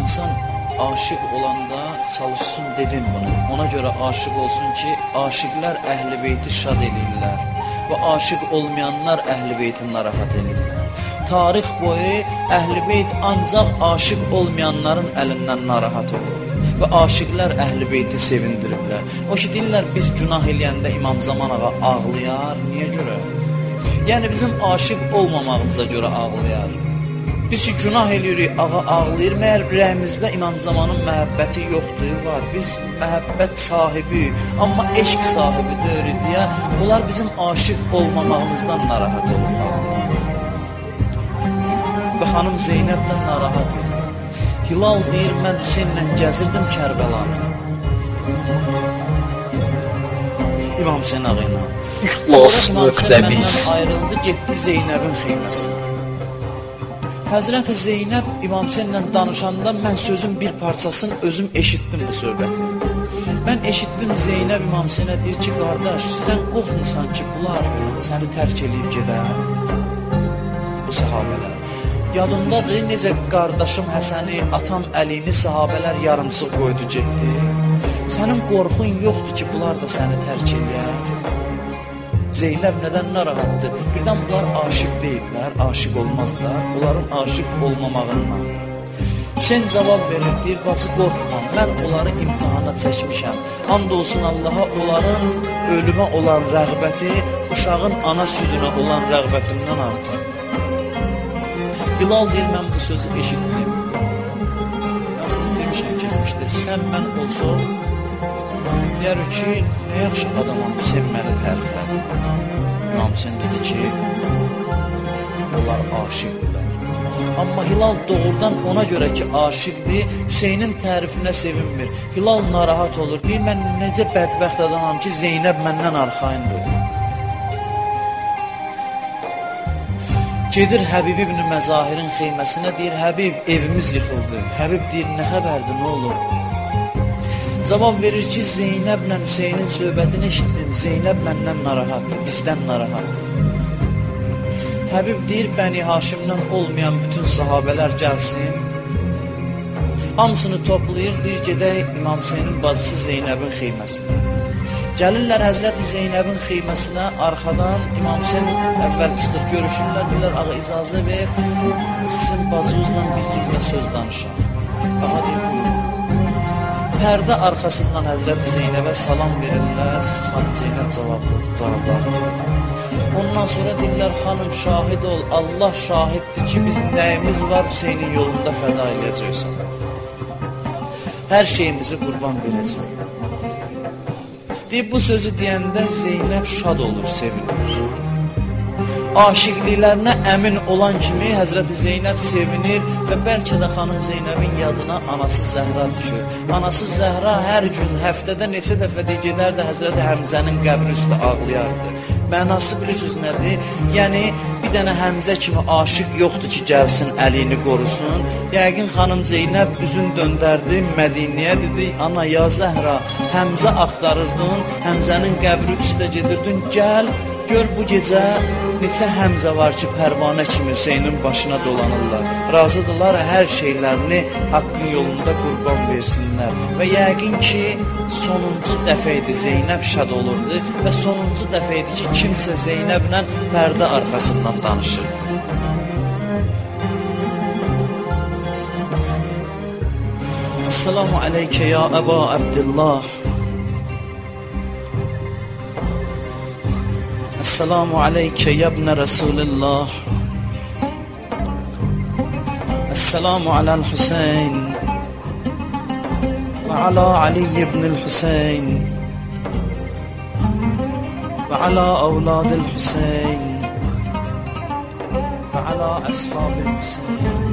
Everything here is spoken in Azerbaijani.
İnsan aşık olanda çalışsın dedim bunu. Ona göre aşık olsun ki aşıklar Əhl-i Beyti şad edirlər və aşık olmayanlar Əhl-i Beyti narahat edirlər. Tarix boyu Əhl-i Beyt ancaq aşık olmayanların əlindən narahat olur və aşıqlar Əhl-i Beyti sevindiriblər. O ki deyirlər biz günah eləyəndə İmam Zaman ağa ağlayar. Niyə görə? Yəni bizim aşık olmamağımıza görə ağlayar. Biz ki günah eləyirik, ağa ağlayır. Məyər ürəyimizdə İmam Zamanın məhəbbəti yoxdur, var. Biz məhəbbət sahibi, amma eşq sahibi deyirik deyə bunlar bizim aşık olmamağımızdan narahat olurlar. Və xanım Zeynəbdən narahat edir. Hilal deyir, mən Hüseynlə gəzirdim Kərbəlanı. İmam Hüseyn ağa ilə. İxlas.biz ayrıldı, getdi Zeynəbin xeyməsinə. Həzrəti Zeynəb İmam Hüseynlə danışanda mən sözün bir parçasını özüm eşitdim bu söhbəti. Mən eşitdim Zeynəb İmam Hüseynə deyir ki, qardaş, sən qorxmursan ki, bunlar səni tərk eləyib gedər, bu səhabələr. Yadımdadır, necə qardaşım Həsəni, atam Əlini sahabələr yarımsıq qoydu, getdi. Sənin qorxun yoxdur ki, bunlar da səni tərk eləyər. Zeynəb nədən narahatdır? Birdən bunlar aşık deyirlər, aşık olmazlar, onların aşık olmamağından. Hüseyn cavab verir, deyir, bacı qorxma, mən onları imtihana çəkmişəm. And olsun Allaha, onların ölümə olan rəğbəti, uşağın ana südünə olan rəğbətindən artır. Bilal deyir, mən bu sözü eşitdim. Demişəm, keçmişdə, sən mən olsun, deyər ki, nə yaxşı adamam, Hüseyn məni təriflədi. İmam Hüseyn dedi ki, onlar aşıqdırlar. Amma Hilal doğrudan ona görə ki, aşıqdır, Hüseynin tərifinə sevinmir. Hilal narahat olur, deyir, mən necə bədbəxt adamam ki, Zeynəb məndən arxayındır. Gedir Həbib ibn Məzahirin xeyməsinə, deyir, Həbib, evimiz yıxıldı. Həbib deyir, nə xəbərdir, nə olur? Cavab verir ki, Zeynəblə Hüseynin söhbətini eşitdim, Zeynəb məndən narahatdır, bizdən narahatdır. Həbib deyir, Bəni Haşimdən olmayan bütün sahabələr gəlsin. Hamısını toplayır, deyir, gedək İmam Hüseynin bacısı Zeynəbin xeyməsinə. Gəlirlər Həzrəti Zeynəbin xeyməsinə, arxadan İmam Hüseyin əvvəl çıxır, görüşürlər, deyirlər, ağa icazə ver, sizin bacınızla bir cümlə söz danışaq. Ağa deyir, buyurun. Pərdə arxasından Həzrəti Zeynəbə salam verirlər, xanım Zeynəb cavablar. Ondan sonra deyirlər, xanım şahid ol, Allah şahiddir ki, biz nəyimiz var Hüseynin yolunda fəda eləyəcəksən. Hər şeyimizi qurban verəcək. Deyib, bu sözü deyəndə Zeynəb şad olur, sevinir. Aşiqliklərinə əmin olan kimi Həzrəti Zeynəb sevinir və bəlkə də xanım Zeynəbin yadına anası Zəhra düşür. Anası Zəhra hər gün, həftədə neçə dəfə də gedərdi Həzrəti Həmzənin qəbri üstə ağlayardı. Mənası bilirsiniz nədir? Yəni, bir dənə Həmzə kimi aşiq yoxdur ki, gəlsin, əlini qorusun. Yəqin xanım Zeynəb üzün döndərdi Mədiniyə, dedi, ana ya Zəhra, Həmzə axtarırdın, Həmzənin qəbri üstə gedirdin, gəl, gör bu gecə neçə Həmzə var ki, pərvanə kimi Hüseynin başına dolanırlar. Razıdırlar hər şeylərini haqqın yolunda qurban versinlər. Və yəqin ki, sonuncu dəfə idi Zeynəb şad olurdu və sonuncu dəfə idi ki, kimsə Zeynəblə pərdə arxasından danışırdı. Esselamu aleykə ya Əba Əbdillah. Esselamu aleykə yəbnə Rasulillah. Esselamu aləl Hüseyn və alə Ali ibn-i Hüseyn və alə avladil Hüseyn və alə əshabil Hüseyn.